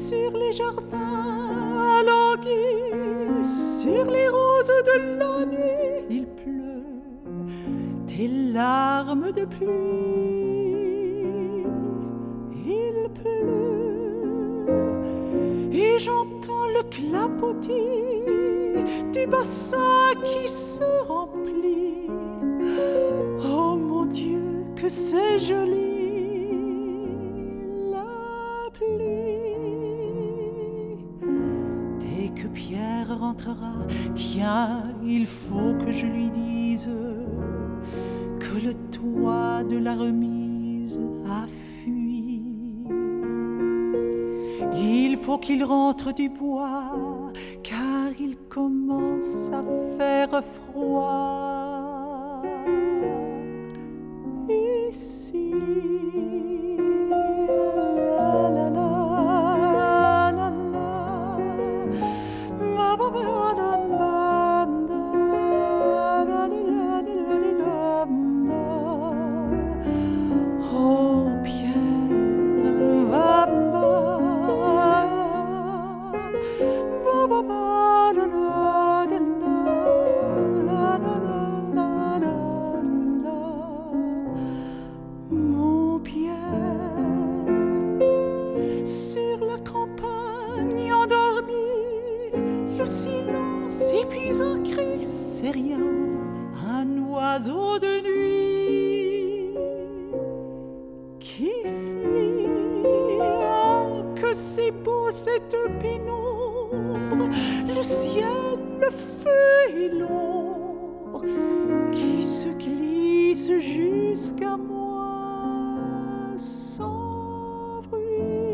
sur les jardins languis, sur les roses de la nuit, il pleut des larmes de pluie. Il pleut et j'entends le clapotis du bassin qui se remplit. Oh mon Dieu, que c'est joli! Que Pierre rentrera, tiens, il faut que je lui dise que le toit de la remise a fui. Il faut qu'il rentre du bois, car il commence à faire froid ici. La, la, la. Oh Pierre, mon Pierre, sur la campagne endormie, le silence et puis un cri, c'est rien, un oiseau de nuit qui fuit. Oh, que c'est beau cette pénombre, le ciel, le feu et l'ombre qui se glisse jusqu'à moi sans bruit.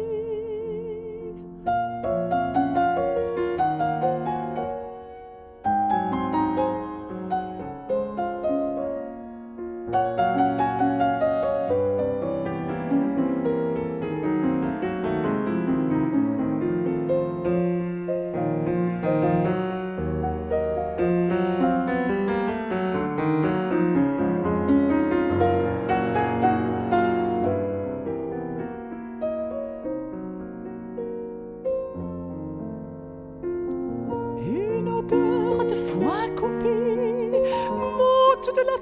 Une odeur de foin coupé monte de la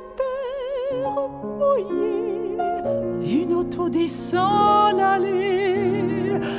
terre mouillée. Une auto descend l'allée